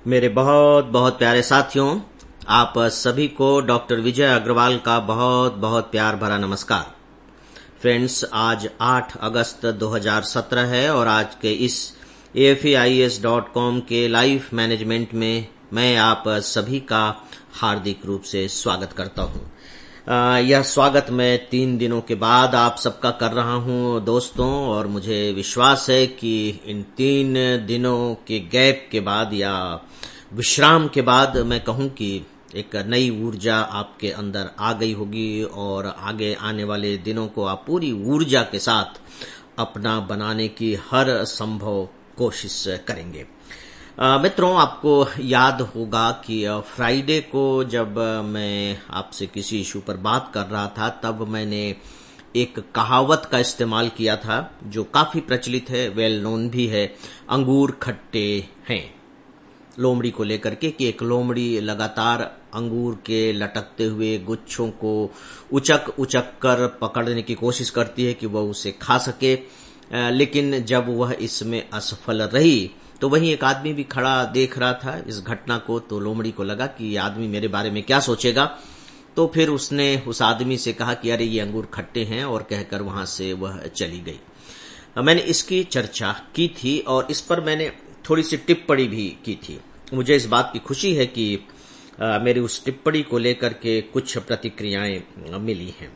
मेरे बहुत बहुत प्यारे साथियों, आप सभी को डॉक्टर विजय अग्रवाल का बहुत बहुत प्यार भरा नमस्कार। फ्रेंड्स, आज 8 अगस्त 2017 है और आज के इस AFEIES.com के लाइफ मैनेजमेंट में मैं आप सभी का हार्दिक रूप से स्वागत करता हूं। यह स्वागत मैं 3 दिनों के बाद आप सबका कर रहा हूं दोस्तों, और मुझे विश्वास है कि इन 3 दिनों के गैप के बाद या विश्राम के बाद मैं कहूं कि एक नई ऊर्जा आपके अंदर आ गई होगी और आगे आने वाले दिनों को आप पूरी ऊर्जा के साथ अपना बनाने की हर संभव कोशिश करेंगे। मित्रों, आपको याद होगा कि फ्राइडे को जब मैं आपसे किसी इशू पर बात कर रहा था तब मैंने एक कहावत का इस्तेमाल किया था जो काफी प्रचलित है, वेल नोन भी है, अंगूर खट्टे हैं। लोमड़ी को लेकर के कि एक लोमड़ी लगातार अंगूर के लटकते हुए गुच्छों को उचक उचक कर पकड़ने की कोशिश करती है कि वह उसे खा सके, लेकिन जब वह इसमें असफल रही तो वहीं एक आदमी भी खड़ा देख रहा था इस घटना को। तो लोमड़ी को लगा कि ये आदमी मेरे बारे में क्या सोचेगा, तो फिर उसने उस आदमी से कहा कि अरे ये अंगूर खट्टे हैं, और कहकर वहां से वह चली गई। मैंने इसकी चर्चा की थी और इस पर मैंने थोड़ी सी टिप्पणी भी की थी। मुझे इस बात की खुशी है कि मेरी उस टिप्पणी को लेकर के कुछ प्रतिक्रियाएं मिली हैं।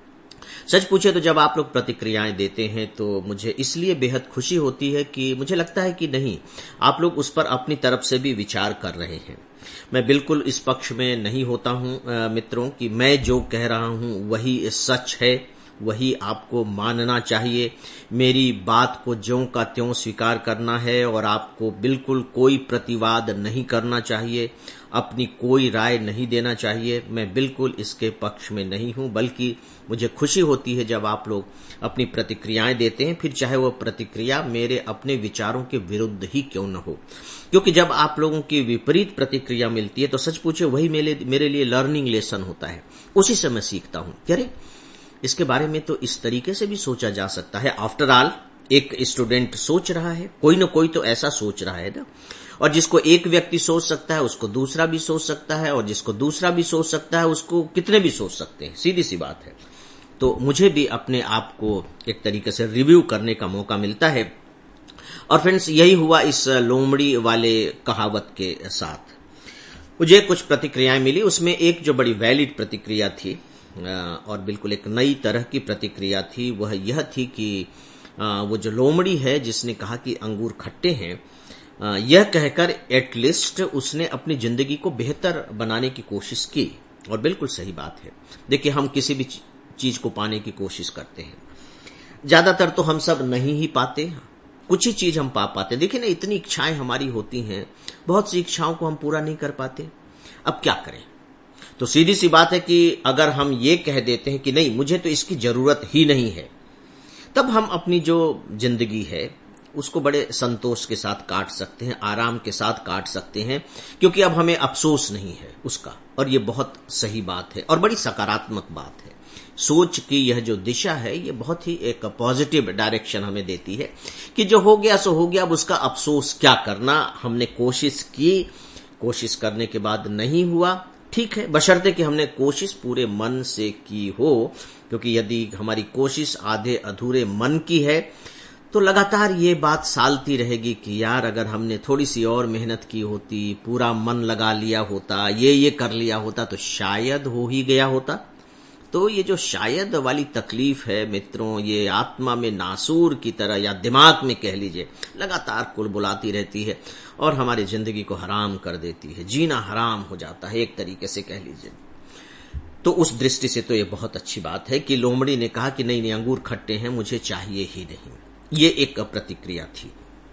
सच पूछे तो जब आप लोग प्रतिक्रियाएं देते हैं तो मुझे इसलिए बेहद खुशी होती है कि मुझे लगता है कि नहीं, आप लोग उस पर अपनी तरफ से भी विचार कर रहे हैं। मैं बिल्कुल इस पक्ष में नहीं होता हूं मित्रों कि मैं जो कह रहा हूं वही सच है, वही आपको मानना चाहिए। मेरी बात को ज्यों का त्यों स्वीकार करना है और आपको बिल्कुल कोई प्रतिवाद नहीं करना चाहिए, अपनी कोई राय नहीं देना चाहिए। मैं बिल्कुल इसके पक्ष में नहीं हूं, बल्कि मुझे खुशी होती है जब आप लोग अपनी प्रतिक्रियाएं देते हैं, फिर चाहे वो प्रतिक्रिया मेरे अपने विचारों के विरुद्ध ही क्यों न हो। क्योंकि जब आप लोगों की विपरीत प्रतिक्रिया मिलती है तो सच पूछे वही मेरे लिए लर्निंग लेसन होता है। उसी से मैं सीखता हूं कि अरे इसके बारे में तो इस तरीके से भी सोचा जा सकता है। आफ्टर ऑल एक स्टूडेंट सोच रहा है, कोई न कोई तो ऐसा सोच रहा है ना, और जिसको एक व्यक्ति सोच सकता है उसको दूसरा भी सोच सकता है, और जिसको दूसरा भी सोच सकता है उसको कितने भी सोच सकते हैं। सीधी सी बात है। तो मुझे भी अपने आप को एक तरीके से रिव्यू करने का मौका मिलता है। और फ्रेंड्स, यही हुआ इस लोमड़ी वाले कहावत के साथ। मुझे कुछ प्रतिक्रियाएं मिली, उसमें एक जो बड़ी वैलिड प्रतिक्रिया थी और बिल्कुल एक नई तरह की प्रतिक्रिया थी, वह यह थी कि वो जो लोमड़ी है जिसने कहा कि अंगूर खट्टे हैं, यह कहकर एटलीस्ट उसने अपनी जिंदगी को बेहतर बनाने की कोशिश की। और बिल्कुल सही बात है। देखिए, हम किसी भी चीज को पाने की कोशिश करते हैं, ज्यादातर तो हम सब नहीं ही पाते, कुछ ही चीज हम पा पाते। देखिए ना, इतनी इच्छाएं हमारी होती हैं, बहुत सी इच्छाओं को हम पूरा नहीं कर पाते। अब क्या करें? तो सीधी सी बात है कि अगर हम ये कह देते हैं कि नहीं, मुझे तो इसकी जरूरत ही नहीं है, तब हम अपनी जो जिंदगी है उसको बड़े संतोष के साथ काट सकते हैं, आराम के साथ काट सकते हैं, क्योंकि अब हमें अफसोस नहीं है उसका। और ये बहुत सही बात है और बड़ी सकारात्मक बात है। सोच की यह जो दिशा है ये बहुत ही एक पॉजिटिव डायरेक्शन हमें देती है कि जो हो गया सो हो गया, अब उसका अफसोस क्या करना। हमने कोशिश की, कोशिश करने के बाद नहीं हुआ, ठीक है, बशर्ते कि हमने कोशिश पूरे मन से की हो। क्योंकि यदि हमारी कोशिश आधे अधूरे मन की है तो लगातार ये बात सालती रहेगी कि यार अगर हमने थोड़ी सी और मेहनत की होती, पूरा मन लगा लिया होता, ये कर लिया होता तो शायद हो ही गया होता। तो ये जो शायद वाली तकलीफ है मित्रों, ये आत्मा में नासूर की तरह या दिमाग में कह लीजिए लगातार कुलबुलाती रहती है और हमारी जिंदगी को हराम कर देती है। जीना हराम हो जाता है एक तरीके से कह लीजिए। तो उस दृष्टि से तो ये बहुत अच्छी बात है कि लोमड़ी ने कहा कि नहीं, अंगूर खट्टे हैं, मुझे चाहिए ही नहीं। ये एक प्रतिक्रिया थी,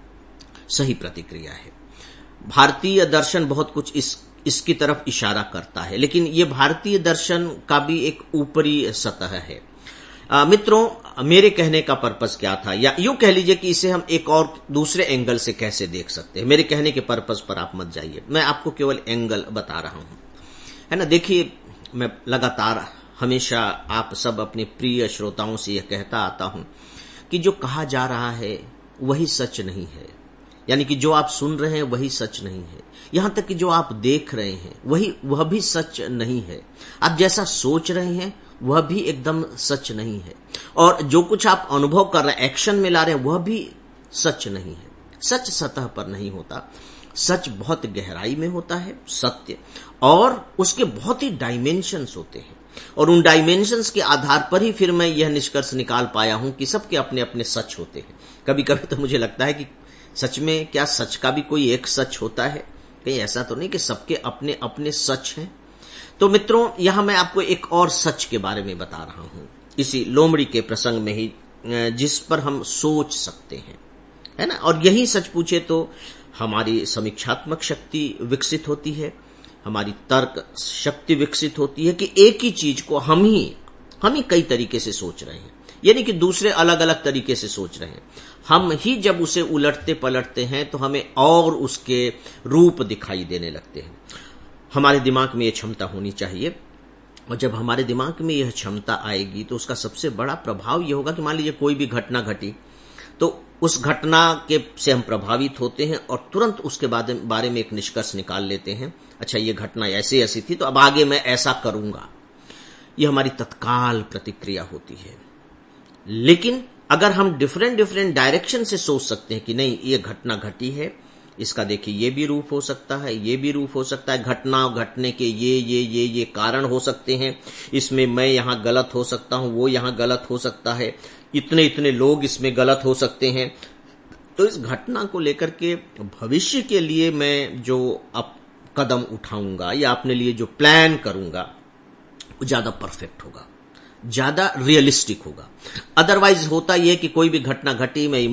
सही प्रतिक्रिया है। भारतीय दर्शन बहुत कुछ इसकी तरफ इशारा करता है, लेकिन ये भारतीय दर्शन का भी एक ऊपरी सतह है। मित्रों, मेरे कहने का पर्पस क्या था, या यूं कह लीजिए कि इसे हम एक और दूसरे एंगल से कैसे देख सकते हैं। मेरे कहने के पर्पस पर आप मत जाइए, मैं आपको केवल एंगल बता रहा हूं, है ना। देखिए, मैं लगातार हमेशा आप सब अपने प्रिय श्रोताओं से यह कहता आता हूं कि जो कहा जा रहा है वही सच नहीं है, यानी कि जो आप सुन रहे हैं वही सच नहीं है। यहां तक कि जो आप देख रहे हैं वह भी सच नहीं है। आप जैसा सोच रहे हैं वह भी एकदम सच नहीं है। और जो कुछ आप अनुभव कर रहे हैं, एक्शन में ला रहे हैं, वह भी सच नहीं है। सच सतह पर नहीं होता, सच बहुत गहराई में होता है सत्य, और उसके बहुत ही डायमेंशंस होते हैं। और उन डायमेंशंस के आधार पर ही फिर मैं यह निष्कर्ष निकाल पाया हूं कि सबके अपने अपने सच होते हैं। कभी कभी तो मुझे लगता है कि सच में क्या सच का भी कोई एक सच होता है? कहीं ऐसा तो नहीं कि सबके अपने अपने सच हैं? तो मित्रों, यहां मैं आपको एक और सच के बारे में बता रहा हूं, इसी लोमड़ी के प्रसंग में ही, जिस पर हम सोच सकते हैं, है ना। और यही सच पूछे तो हमारी समीक्षात्मक शक्ति विकसित होती है, हमारी तर्क शक्ति विकसित होती है कि एक ही चीज को हम ही कई तरीके से सोच रहे हैं, यानी कि दूसरे अलग अलग तरीके से सोच रहे हैं। हम ही जब उसे उलटते पलटते हैं तो हमें और उसके रूप दिखाई देने लगते हैं। हमारे दिमाग में यह क्षमता होनी चाहिए, और जब हमारे दिमाग में यह क्षमता आएगी तो उसका सबसे बड़ा प्रभाव यह होगा कि मान लीजिए कोई भी घटना घटी, तो उस घटना के से हम प्रभावित होते हैं और तुरंत उसके बारे में एक निष्कर्ष निकाल लेते हैं, अच्छा ये घटना ऐसी ऐसी थी तो अब आगे मैं ऐसा करूंगा। यह हमारी तत्काल प्रतिक्रिया होती है। लेकिन अगर हम डिफरेंट डायरेक्शन से सोच सकते हैं कि नहीं, ये घटना घटी है, इसका देखिए ये भी रूप हो सकता है, ये भी रूप हो सकता है, घटना घटने के ये कारण हो सकते हैं, इसमें मैं यहां गलत हो सकता हूं, वो यहां गलत हो सकता है, इतने लोग इसमें गलत हो सकते हैं। तो इस घटना को लेकर के भविष्य के लिए मैं जो अब कदम उठाऊंगा या अपने लिए जो प्लान करूंगा वो ज्यादा परफेक्ट होगा, ज्यादा रियलिस्टिक होगा। अदरवाइज होता यह कि कोई भी घटना घटी, मैं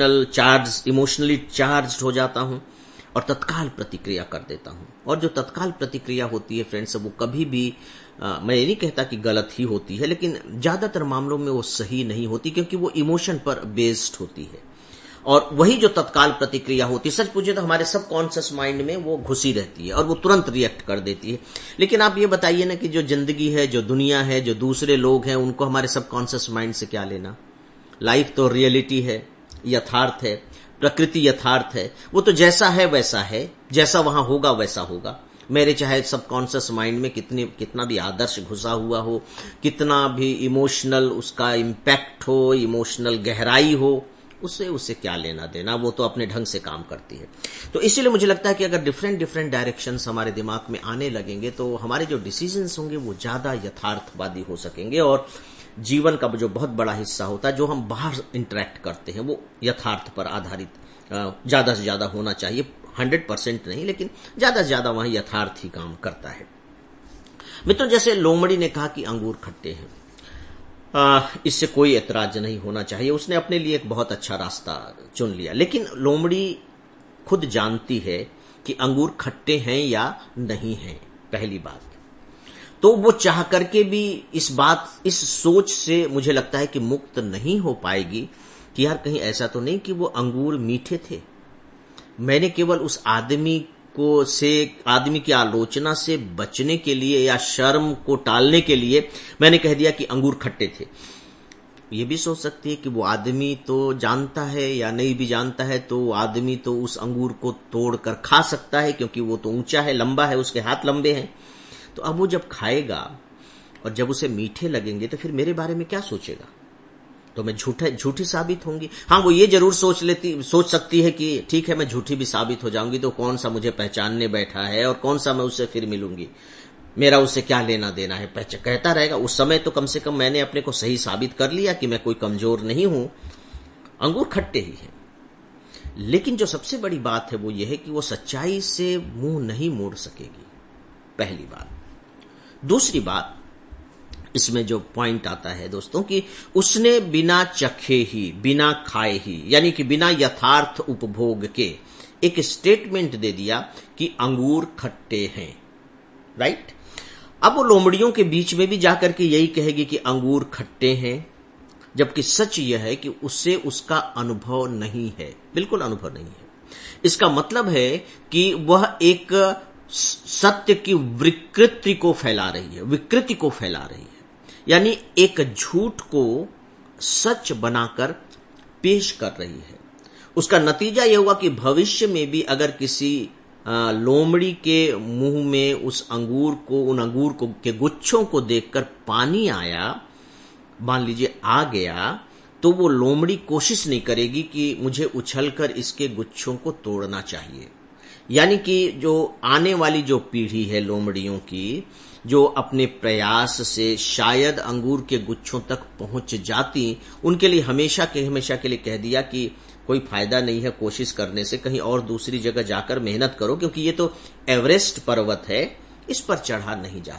इमोशनली चार्ज हो जाता हूं और तत्काल प्रतिक्रिया कर देता हूं। और जो तत्काल प्रतिक्रिया होती है फ्रेंड्स, वो कभी भी मैं ये नहीं कहता कि गलत ही होती है, लेकिन ज्यादातर मामलों में वो सही नहीं होती, क्योंकि वो इमोशन पर बेस्ड होती है। और वही जो तत्काल प्रतिक्रिया होती है, सच पूछे तो हमारे सबकॉन्शियस माइंड में वो घुसी रहती है और वो तुरंत रिएक्ट कर देती है। लेकिन आप ये बताइए ना कि जो जिंदगी है, जो दुनिया है, जो दूसरे लोग हैं, उनको हमारे सबकॉन्शियस माइंड से क्या लेना? लाइफ तो रियलिटी है, यथार्थ है, प्रकृति यथार्थ है, वो तो जैसा है वैसा है, जैसा वहां होगा वैसा होगा। मेरे चाहे सबकॉन्शियस माइंड में कितना भी आदर्श घुसा हुआ हो, कितना भी इमोशनल उसका इम्पैक्ट हो, इमोशनल गहराई हो, उससे क्या लेना देना, वो तो अपने ढंग से काम करती है। तो इसीलिए मुझे लगता है कि अगर डिफरेंट डायरेक्शंस हमारे दिमाग में आने लगेंगे तो हमारे जो डिसीजंस होंगे वो ज्यादा यथार्थवादी हो सकेंगे, और जीवन का जो बहुत बड़ा हिस्सा होता है, जो हम बाहर इंटरेक्ट करते हैं, वो यथार्थ पर आधारित ज्यादा से ज्यादा होना चाहिए। 100% नहीं, लेकिन ज्यादा से ज्यादा वहां यथार्थ ही काम करता है। मित्रों, जैसे लोमड़ी ने कहा कि अंगूर खट्टे हैं, इससे कोई ऐतराज नहीं होना चाहिए, उसने अपने लिए एक बहुत अच्छा रास्ता चुन लिया। लेकिन लोमड़ी खुद जानती है कि अंगूर खट्टे हैं या नहीं हैं, पहली बात। तो वो चाह करके भी इस सोच से मुझे लगता है कि मुक्त नहीं हो पाएगी कि यार कहीं ऐसा तो नहीं कि वो अंगूर मीठे थे। मैंने केवल उस आदमी की आलोचना से बचने के लिए या शर्म को टालने के लिए मैंने कह दिया कि अंगूर खट्टे थे। ये भी सोच सकती है कि वो आदमी तो जानता है या नहीं भी जानता है, तो आदमी तो उस अंगूर को तोड़कर खा सकता है, क्योंकि वो तो ऊंचा है, लंबा है, उसके हाथ लंबे हैं। तो अब वो जब खाएगा और जब उसे मीठे लगेंगे तो फिर मेरे बारे में क्या सोचेगा? तो मैं झूठी साबित होंगी। हाँ, वो ये जरूर सोच सकती है कि ठीक है, मैं झूठी भी साबित हो जाऊंगी, तो कौन सा मुझे पहचानने बैठा है और कौन सा मैं उससे फिर मिलूंगी, मेरा उससे क्या लेना देना है, कहता रहेगा। उस समय तो कम से कम मैंने अपने को सही साबित कर लिया कि मैं कोई कमजोर नहीं हूं, अंगूर खट्टे ही हैं। लेकिन जो सबसे बड़ी बात है वो ये है कि वो सच्चाई से मुंह नहीं मोड़ सकेगी, पहली बात। दूसरी बात, इसमें जो पॉइंट आता है दोस्तों, कि उसने बिना चखे ही, बिना खाए ही, यानी कि बिना यथार्थ उपभोग के एक स्टेटमेंट दे दिया कि अंगूर खट्टे हैं, राइट। अब वो लोमड़ियों के बीच में भी जाकर के यही कहेगी कि अंगूर खट्टे हैं, जबकि सच यह है कि उससे उसका अनुभव नहीं है, बिल्कुल अनुभव नहीं है। इसका मतलब है कि वह एक सत्य की विकृति को फैला रही है, यानी एक झूठ को सच बनाकर पेश कर रही है। उसका नतीजा यह हुआ कि भविष्य में भी अगर किसी लोमड़ी के मुंह में उन अंगूर के गुच्छों को देखकर पानी आया, मान लीजिए आ गया, तो वो लोमड़ी कोशिश नहीं करेगी कि मुझे उछलकर इसके गुच्छों को तोड़ना चाहिए। यानी कि जो आने वाली जो पीढ़ी है लोमड़ियों की, जो अपने प्रयास से शायद अंगूर के गुच्छों तक पहुंच जाती, उनके लिए हमेशा के लिए कह दिया कि कोई फायदा नहीं है कोशिश करने से, कहीं और दूसरी जगह जाकर मेहनत करो, क्योंकि ये तो एवरेस्ट पर्वत है, इस पर चढ़ा नहीं जा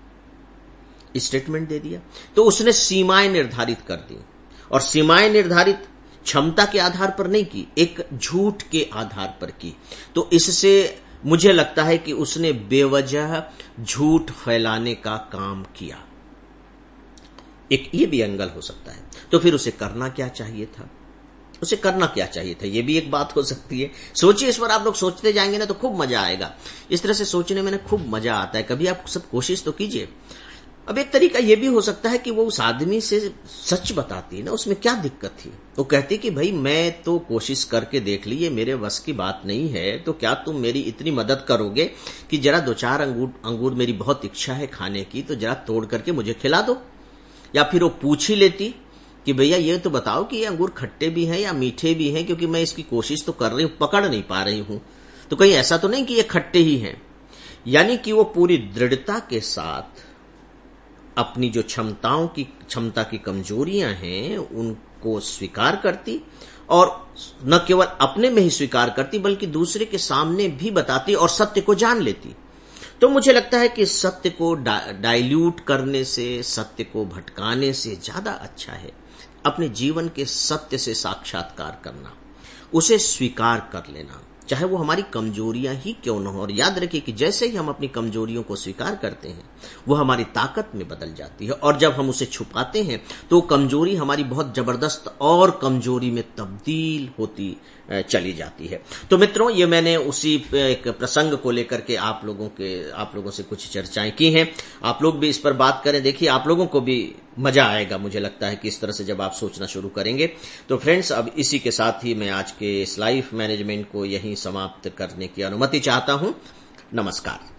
सकता। स्टेटमेंट दे दिया। तो उसने सीमाएं निर्धारित कर दी, और सीमाएं निर्धारित क्षमता के आधार पर नहीं की, एक झूठ के आधार पर की। तो इससे मुझे लगता है कि उसने बेवजह झूठ फैलाने का काम किया। एक ये भी एंगल हो सकता है। तो फिर उसे करना क्या चाहिए था? ये भी एक बात हो सकती है। सोचिए, इस पर आप लोग सोचते जाएंगे ना तो खूब मजा आएगा। इस तरह से सोचने में ना खूब मजा आता है। कभी आप सब कोशिश तो कीजिए। अब एक तरीका यह भी हो सकता है कि वो उस आदमी से सच बताती ना, उसमें क्या दिक्कत थी। वो कहती कि भाई मैं तो कोशिश करके देख ली, ये मेरे बस की बात नहीं है, तो क्या तुम मेरी इतनी मदद करोगे कि जरा 2-4 अंगूर मेरी बहुत इच्छा है खाने की, तो जरा तोड़ करके मुझे खिला दो। या फिर वो पूछ ही लेती कि भैया ये तो बताओ कि ये अंगूर खट्टे भी हैं या मीठे भी हैं, क्योंकि मैं इसकी कोशिश तो कर रही हूं, पकड़ नहीं पा रही हूं, तो कहीं ऐसा तो नहीं कि ये खट्टे ही हैं। यानी कि वो पूरी दृढ़ता के साथ अपनी जो क्षमता की कमजोरियां हैं उनको स्वीकार करती, और न केवल अपने में ही स्वीकार करती बल्कि दूसरे के सामने भी बताती और सत्य को जान लेती। तो मुझे लगता है कि सत्य को डाइल्यूट करने से, सत्य को भटकाने से ज्यादा अच्छा है अपने जीवन के सत्य से साक्षात्कार करना, उसे स्वीकार कर लेना, चाहे वो हमारी कमजोरियां ही क्यों न हो। और याद रखिए कि जैसे ही हम अपनी कमजोरियों को स्वीकार करते हैं वो हमारी ताकत में बदल जाती है, और जब हम उसे छुपाते हैं तो कमजोरी हमारी बहुत जबरदस्त और कमजोरी में तब्दील होती चली जाती है। तो मित्रों, ये मैंने उसी एक प्रसंग को लेकर के आप लोगों से कुछ चर्चाएं की हैं। आप लोग भी इस पर बात करें। देखिए, आप लोगों को भी मजा आएगा, मुझे लगता है कि इस तरह से जब आप सोचना शुरू करेंगे। तो फ्रेंड्स, अब इसी के साथ ही मैं आज के इस लाइफ मैनेजमेंट को यहीं समाप्त करने की अनुमति चाहता हूं। नमस्कार।